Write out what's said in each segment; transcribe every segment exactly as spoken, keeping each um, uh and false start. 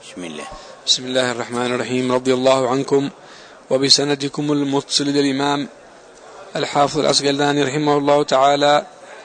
بسم الله. بسم الله الرحمن الرحيم. رضي الله عنكم وبسندكم المتصل للإمام الحافظ العسقلاني رحمه الله تعالى.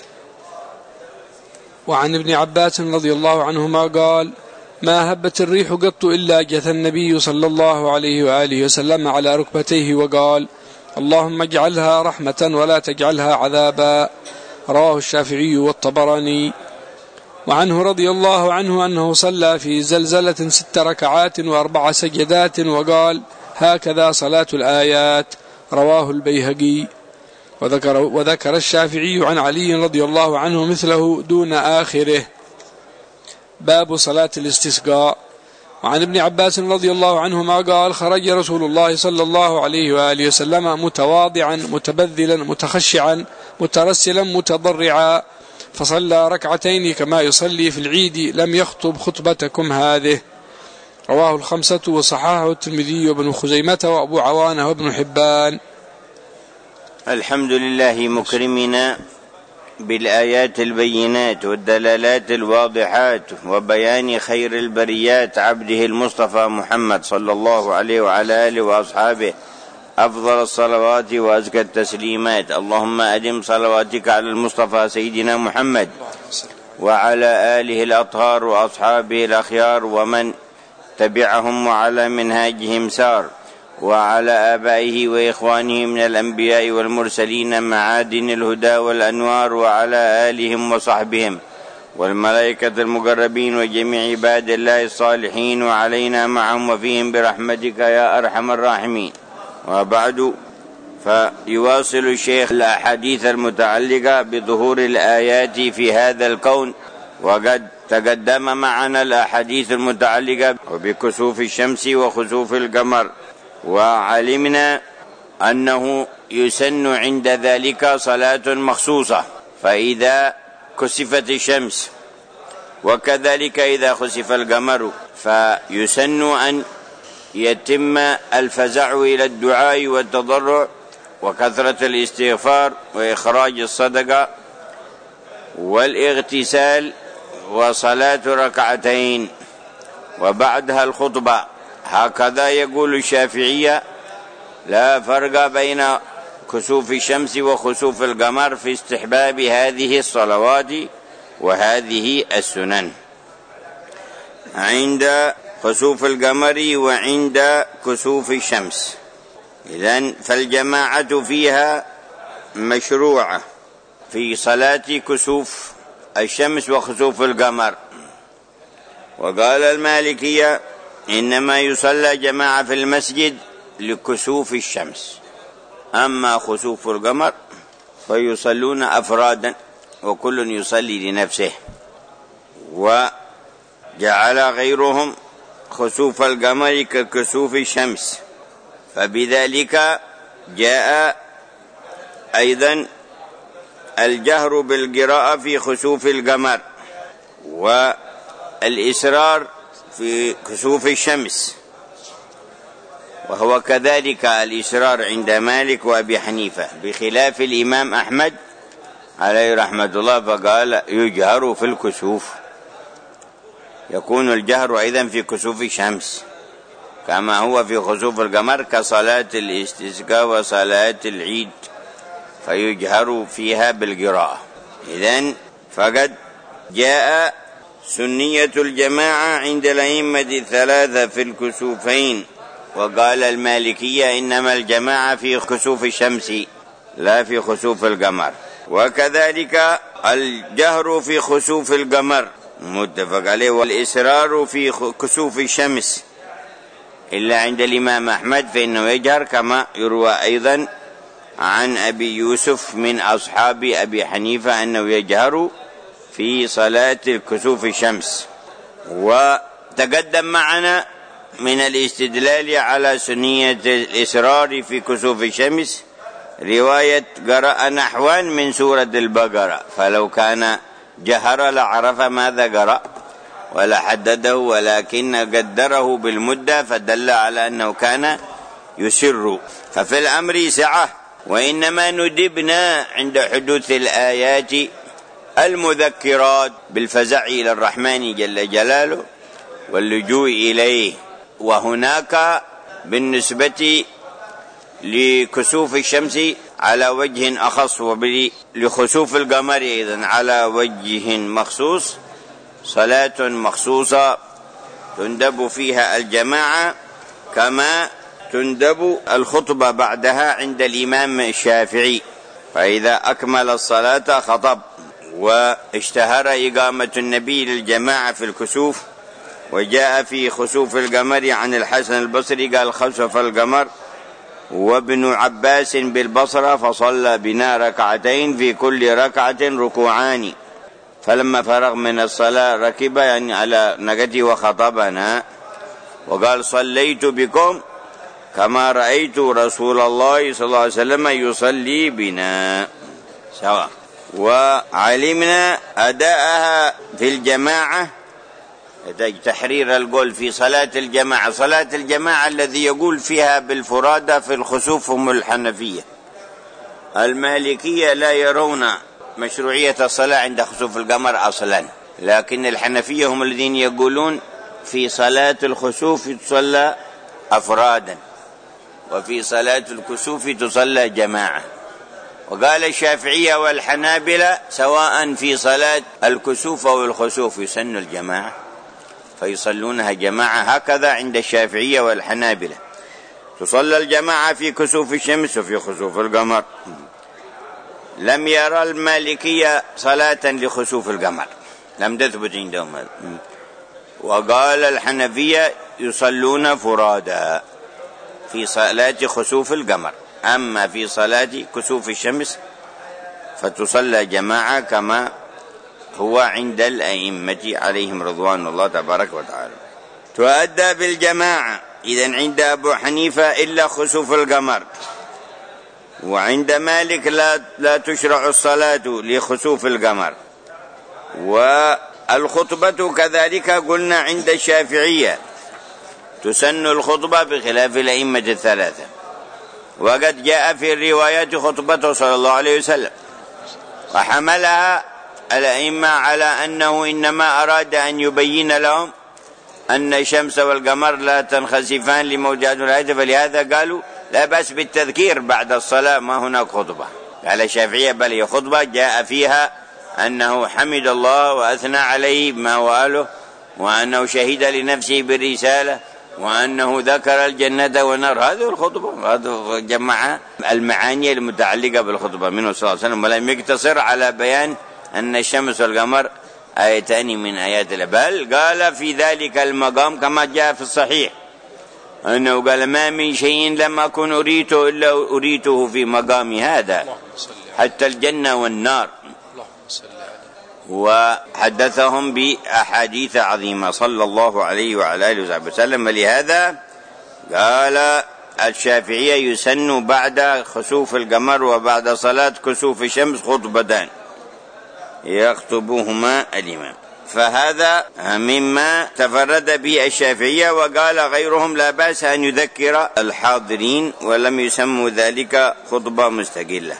وعن ابن عباس رضي الله عنهما قال: ما هبت الريح قط إلا جثى النبي صلى الله عليه وآله وسلم على ركبتيه وقال: اللهم اجعلها رحمة ولا تجعلها عذابا. رواه الشافعي والطبراني. وعنه رضي الله عنه أنه صلى في زلزلة ست ركعات وأربع سجدات وقال: هكذا صلاة الآيات. رواه البيهقي. وذكر, وذكر الشافعي عن علي رضي الله عنه مثله دون آخره. باب صلاة الاستسقاء. وعن ابن عباس رضي الله عنهما قال: خرج رسول الله صلى الله عليه وآله وسلم متواضعا متبذلا متخشعا مترسلا متضرعا، فصلى ركعتين كما يصلي في العيد، لم يخطب خطبتكم هذه. رواه الخمسة وصححه الترمذي وابن خزيمة وأبو عوانة وابن حبان. الحمد لله مكرمنا بالآيات البينات والدلالات الواضحات وبيان خير البريات عبده المصطفى محمد صلى الله عليه وعلى آله وأصحابه أفضل الصلوات وأزكى التسليمات. اللهم أدم صلواتك على المصطفى سيدنا محمد وعلى آله الأطهار وأصحابه الأخيار ومن تبعهم وعلى منهاجهم سار، وعلى آبائه وإخوانه من الأنبياء والمرسلين معادن الهدى والأنوار، وعلى آلهم وصحبهم والملائكة المقربين وجميع عباد الله الصالحين، وعلينا معهم وفيهم برحمتك يا أرحم الراحمين. وبعد، فيواصل الشيخ الأحاديث المتعلقة بظهور الآيات في هذا الكون، وقد تقدم معنا الأحاديث المتعلقة بكسوف الشمس وخسوف القمر، وعلمنا أنه يسن عند ذلك صلاة مخصوصة، فإذا كسفت الشمس وكذلك إذا خسف القمر فيسن أن يتم الفزع إلى الدعاء والتضرع وكثرة الاستغفار وإخراج الصدقة والاغتسال وصلاة ركعتين وبعدها الخطبة. هكذا يقول الشافعية: لا فرق بين كسوف الشمس وخسوف القمر في استحباب هذه الصلوات وهذه السنن عند خسوف القمر وعند كسوف الشمس. إذن فالجماعة فيها مشروعة في صلاة كسوف الشمس وخسوف القمر. وقال المالكية: إنما يصلى جماعة في المسجد لكسوف الشمس، أما خسوف القمر فيصلون أفرادا وكل يصلي لنفسه. وجعل غيرهم خسوف القمر ككسوف الشمس، فبذلك جاء أيضا الجهر بالقراءة في خسوف القمر والإسرار في كسوف الشمس، وهو كذلك الإسرار عند مالك وأبي حنيفة، بخلاف الإمام أحمد عليه رحمة الله فقال يجهر في الكسوف. يكون الجهر أيضا في كسوف الشمس كما هو في خسوف القمر كصلاة الاستسقاء وصلاة العيد، فيجهر فيها بالقراءة. إذن فقد جاء سنية الجماعة عند الأئمة الثلاثة في الكسوفين. وقال المالكية: إنما الجماعة في كسوف الشمس لا في خسوف القمر. وكذلك الجهر في خسوف القمر متفق عليه، والإسرار في كسوف الشمس إلا عند الإمام أحمد فإنه يجهر، كما يروى أيضا عن أبي يوسف من أصحاب أبي حنيفة أنه يجهر في صلاة كسوف الشمس. وتقدم معنا من الاستدلال على سنية الإسرار في كسوف الشمس رواية قرأ نحوا من سورة البقرة، فلو كان جهر لعرف ماذا قرأ ولا حدده، ولكن قدره بالمدة فدل على أنه كان يسر. ففي الأمر سعة، وإنما ندبنا عند حدوث الآيات المذكرات بالفزع إلى الرحمن جل جلاله واللجوء إليه. وهناك بالنسبة لكسوف الشمس على وجه أخص، ولخسوف القمر أيضا على وجه مخصوص صلاة مخصوصة تندب فيها الجماعة، كما تندب الخطبة بعدها عند الإمام الشافعي، فإذا أكمل الصلاة خطب. واشتهر إقامة النبي للجماعة في الكسوف، وجاء في خسوف القمر عن الحسن البصري قال: خسف القمر وابن عباس بالبصرة فصلى بنا ركعتين في كل ركعة ركوعان، فلما فرغ من الصلاة ركب يعني على ناقته وخطبنا وقال: صليت بكم كما رأيت رسول الله صلى الله عليه وسلم يصلي بنا سواء. وعلمنا أداءها في الجماعة تحرير القول في صلاة الجماعة. صلاة الجماعة الذي يقول فيها بالفرادة في الخسوف هم الحنفية. المالكية لا يرون مشروعية الصلاة عند خسوف القمر أصلا، لكن الحنفية هم الذين يقولون في صلاة الخسوف تصلى أفرادا، وفي صلاة الكسوف تصلى جماعة. وقال الشافعية والحنابلة سواء في صلاة الكسوف أو الخسوف يسن الجماعة، فيصلونها جماعة. هكذا عند الشافعية والحنابلة تصلى الجماعة في كسوف الشمس وفي خسوف القمر. لم يرى المالكية صلاة لخسوف القمر، لم تثبت عندهم هذا. وقال الحنفية يصلون فرادا في صلاة خسوف القمر، أما في صلاة كسوف الشمس فتصلى جماعة كما هو عند الأئمة عليهم رضوان الله تبارك وتعالى. تؤدى بالجماعة إذن عند أبو حنيفة إلا خسوف القمر، وعند مالك لا, لا تشرع الصلاة لخسوف القمر. والخطبة كذلك قلنا عند الشافعية تسن الخطبة بخلاف الأئمة الثلاثة، وقد جاء في الروايات خطبته صلى الله عليه وسلم، وحملها الأئمة على أنه إنما أراد أن يبين لهم أن الشمس والقمر لا تنخسفان لموجات الآية، فلهذا قالوا لا بأس بالتذكير بعد الصلاة، ما هناك خطبة. قال الشافعية بل هي خطبة جاء فيها أنه حمد الله وأثنى عليه بما وآله، وأنه شهد لنفسه بالرسالة، وأنه ذكر الجنة والنار. هذه الخطبة، هذا جمع المعاني المتعلقة بالخطبة منه صلى الله عليه وسلم، ولم يقتصر على بيان أن الشمس والقمر آيتان من آيات الله، بل قال في ذلك المقام كما جاء في الصحيح أنه قال: ما من شيء لم أكن أريته إلا أريته في مقام هذا، حتى الجنة والنار. وحدثهم بأحاديث عظيمة صلى الله عليه وعلى آله وسلم. ولهذا قال الشافعية يسن بعد خسوف القمر وبعد صلاة كسوف الشمس خطبتان يخطبهما الإمام. فهذا مما تفرد به الشافعية، وقال غيرهم لا بأس أن يذكر الحاضرين، ولم يسموا ذلك خطبة مستقلة.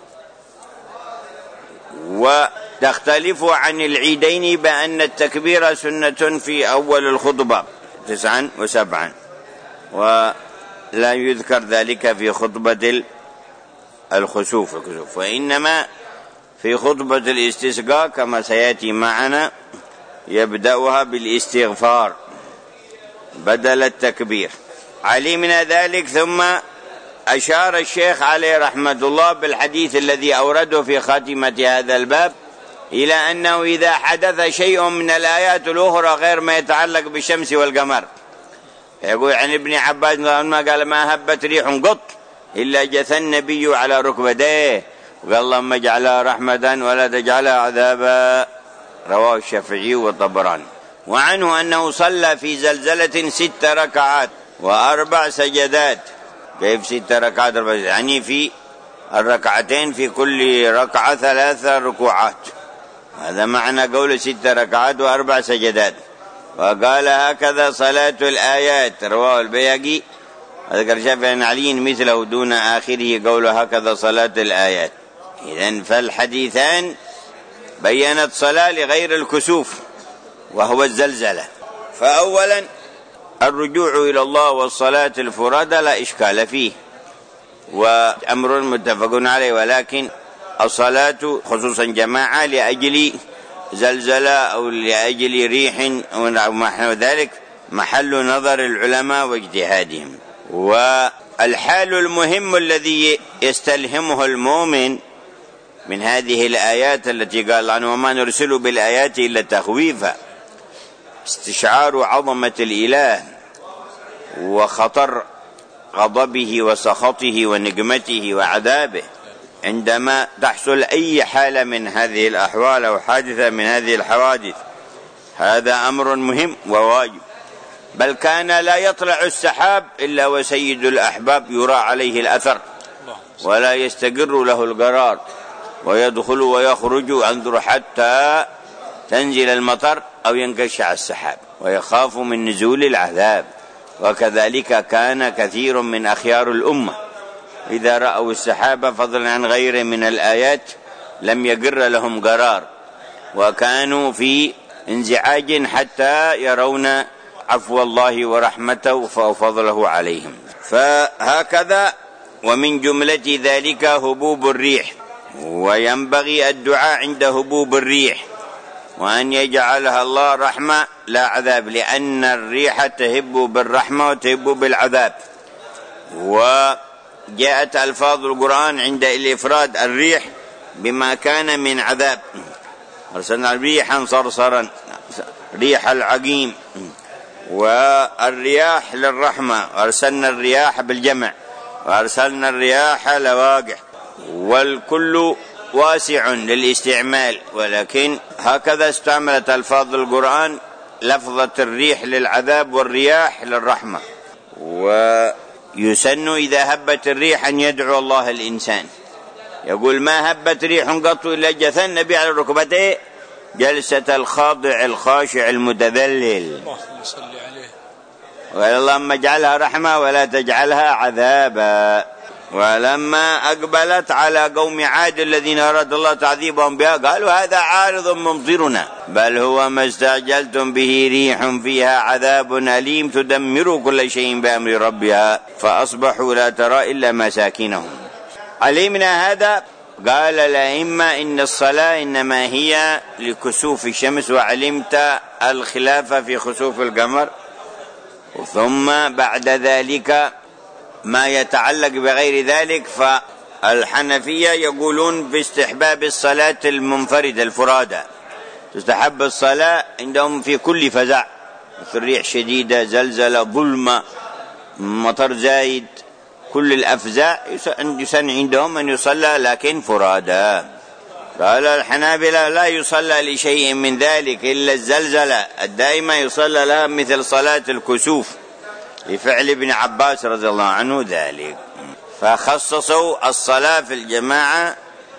وتختلف عن العيدين بأن التكبير سنة في أول الخطبة تسعا وسبعا، ولا يذكر ذلك في خطبة الخسوف، وإنما في خطبة الاستسقاء كما سيأتي معنا يبدأها بالاستغفار بدل التكبير. علمنا ذلك. ثم أشار الشيخ عليه رحمة الله بالحديث الذي أورده في خاتمة هذا الباب إلى أنه إذا حدث شيء من الآيات الأخرى غير ما يتعلق بالشمس والقمر، يقول عن ابن عباس قال: ما هبت ريح قط إلا جثى النبي على ركبتيه وقال: اللهم اجعلها رحمة ولا تجعلها عذابا. رواه الشافعي والطبراني. وعنه أنه صلى في زلزلة ست ركعات وأربع سجدات. كيف ست ركعات؟ يعني في الركعتين في كل ركعة ثلاثة ركوعات، هذا معنى قول ست ركعات وأربع سجدات. وقال: هكذا صلاة الآيات. رواه البيهقي. ذكر الشافعي عن علي مثله دون آخره قول هكذا صلاة الآيات. إذن فالحديثان بيّنت صلاة لغير الكسوف وهو الزلزلة، فأولا الرجوع إلى الله والصلاة الفرادى لا إشكال فيه وأمر متفق عليه، ولكن الصلاة خصوصا جماعة لأجل زلزلة أو لأجل ريح أو نحو ذلك محل نظر العلماء واجتهادهم. والحال المهم الذي يستلهمه المؤمن من هذه الآيات التي قال عنه وما نرسل بالآيات إلا تخويفا، استشعار عظمة الإله وخطر غضبه وسخطه ونقمته وعذابه عندما تحصل أي حالة من هذه الأحوال أو حادثة من هذه الحوادث. هذا أمر مهم وواجب، بل كان لا يطلع السحاب إلا وسيد الأحباب يرى عليه الأثر ولا يستقر له القرار، ويدخل ويخرج ينظر حتى تنزل المطر أو ينكشع السحاب ويخاف من نزول العذاب. وكذلك كان كثير من أخيار الأمة إذا رأوا السحاب فضلا عن غيره من الآيات لم يقر لهم قرار، وكانوا في انزعاج حتى يرون عفو الله ورحمته وفضله عليهم. فهكذا ومن جملة ذلك هبوب الريح، وينبغي الدعاء عند هبوب الريح وأن يجعلها الله رحمة لا عذاب، لأن الريح تهب بالرحمة وتهب بالعذاب. وجاءت ألفاظ القرآن عند الإفراد الريح بما كان من عذاب، أرسلنا ريحا صرصرا ريح العقيم، والرياح للرحمة، وأرسلنا الرياح بالجمع وأرسلنا الرياح لواقع، والكل واسع للاستعمال، ولكن هكذا استعملت ألفاظ القرآن لفظة الريح للعذاب والرياح للرحمة. ويسن إذا هبت الريح أن يدعو الله الإنسان، يقول ما هبت ريح قط إلا جثى النبي على ركبته جلسة الخاضع الخاشع المتذلل، وقال اللهم اجعلها رحمة ولا تجعلها عذابا. ولما أقبلت على قوم عاد الذين أراد الله تعذيبهم بها قالوا هذا عارض ممطرنا بل هو ما استعجلتم به ريح فيها عذاب أليم تدمر كل شيء بأمر ربها فأصبحوا لا ترى إلا مساكنهم. علمنا هذا. قال الأئمة إن الصلاة إنما هي لكسوف الشمس، وعلمت الخلاف في خسوف القمر. ثم بعد ذلك ما يتعلق بغير ذلك، فالحنفية يقولون باستحباب الصلاة المنفردة الفرادى، تستحب الصلاة عندهم في كل فزع، مثل ريح شديدة، زلزلة، ظلمة، مطر زايد، كل الأفزاع يسن عندهم أن يصلى لكن فرادى. قال الحنابلة لا يصلى لشيء من ذلك إلا الزلزلة الدائمة يصلى لها مثل صلاة الكسوف لفعل ابن عباس رضي الله عنه ذلك، فخصصوا الصلاة في الجماعة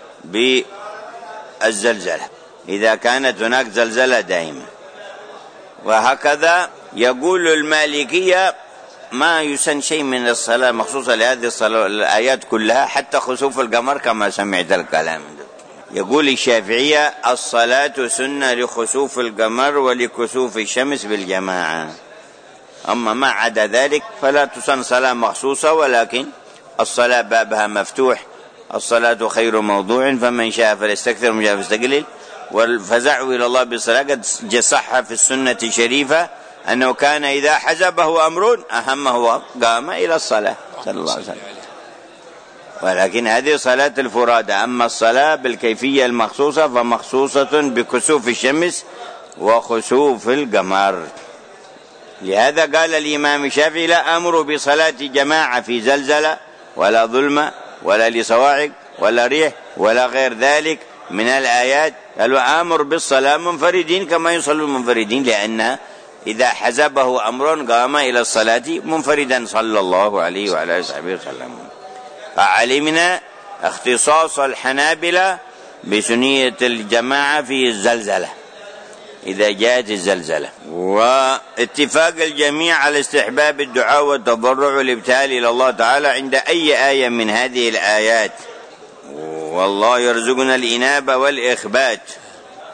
بالزلزلة إذا كانت هناك زلزلة دائمة. وهكذا يقول المالكية ما يسن شيء من الصلاة مخصوصة لهذه الآيات كلها حتى خسوف القمر كما سمعت الكلام. يقول الشافعية الصلاة سنة لخسوف القمر ولكسوف الشمس بالجماعة، أما ما عدا ذلك فلا تسن صلاة مخصوصة، ولكن الصلاة بابها مفتوح، الصلاة خير موضوع فمن شاء فليستكثر ومن شاء فليستقلل. والفزع إلى الله بالصلاة قد صح في السنة الشريفة أنه كان إذا حزبه أمر أهمه قام إلى الصلاة صلى الله عليه وسلم. ولكن هذه صلاة الفرادى. أما الصلاة بالكيفية المخصوصة فمخصوصة بكسوف الشمس وخسوف القمر. لهذا قال الإمام الشافعي لا أمر بصلاة جماعة في زلزلة ولا ظلمة ولا لصواعق ولا ريح ولا غير ذلك من الآيات، قالوا آمر بالصلاة منفردين كما يصلوا المنفردين، لأن إذا حزبه أمر قام إلى الصلاة منفردا صلى الله عليه وعلى آله وسلم. فعلمنا اختصاص الحنابلة بسنية الجماعة في الزلزلة إذا جاءت الزلزلة، واتفاق الجميع على استحباب الدعاء والتضرع والابتهال إلى الله تعالى عند أي آية من هذه الآيات. والله يرزقنا الإنابة والإخبات.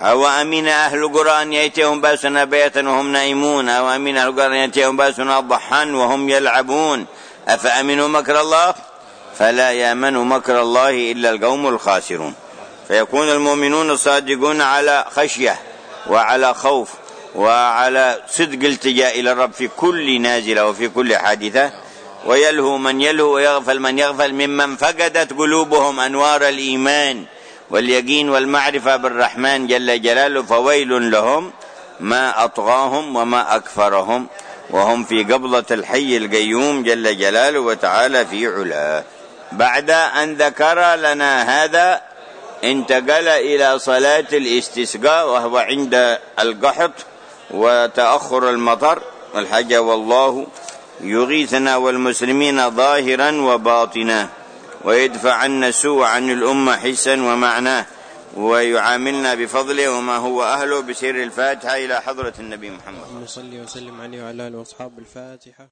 أو أمن أهل القرى أن يأتيهم بأسنا بيتا وهم نائمون، أو أمن أهل القرى أن يأتيهم بأسنا ضحى وهم يلعبون، أفأمنوا مكر الله فلا يأمن مكر الله إلا القوم الخاسرون. فيكون المؤمنون الصادقون على خشية وعلى خوف وعلى صدق التجاء إلى الرب في كل نازلة وفي كل حادثة، ويلهو من يلهو ويغفل من يغفل ممن فقدت قلوبهم أنوار الإيمان واليقين والمعرفة بالرحمن جل جلاله، فويل لهم ما أطغاهم وما أكفرهم وهم في قبضة الحي القيوم جل جلاله وتعالى في علاه. بعد أن ذكر لنا هذا انتقل إلى صلاة الاستسقاء، وهو عند القحط وتأخر المطر والحاجة، والله يغيثنا والمسلمين ظاهرا وباطنا، ويدفع عنا السوء عن الأمة حسا ومعناه، ويعاملنا بفضله وما هو أهله، بسر الفاتحة إلى حضرة النبي محمد. اللهم صل وسلم عليه وعلى آله وأصحابه. الفاتحة.